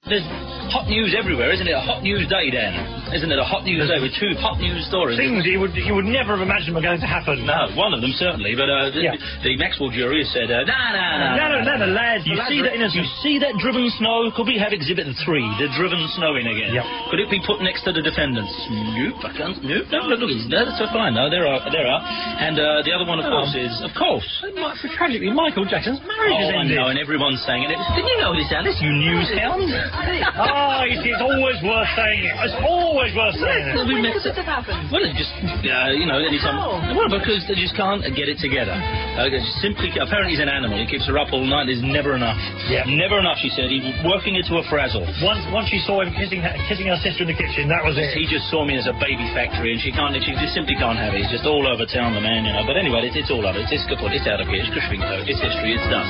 There's hot news everywhere, isn't it? A hot news day, Dan. Isn't it a hot news day with two hot news stories? Things you would never have imagined were going to happen. No, one of them certainly, but the Maxwell jury has said, no, lads. You see that driven snow? Could we have Exhibit 3, the driven snowing again? Yep. Could it be put next to the defendants? Nope, I can't. Nope, no, look, that's so fine. No, there are. And the other one, of course, is, of course. Tragically, Michael Jackson's marriage is ended. I know, and everyone's saying it. Did you know this, Alice? You news hound? It's always worth saying it. It's always worth saying it. When could this have happened? Well, it just, anytime. Well, because they just can't get it together. Apparently he's an animal. He keeps her up all night. There's never enough. Yeah. Never enough, she said. He's working it to a frazzle. Once she saw him kissing her sister in the kitchen, that was it. He just saw me as a baby factory, and she just simply can't have it. He's just all over town, the man, But anyway, it's all over. It's kaput. It's out of here. It's history. It's done.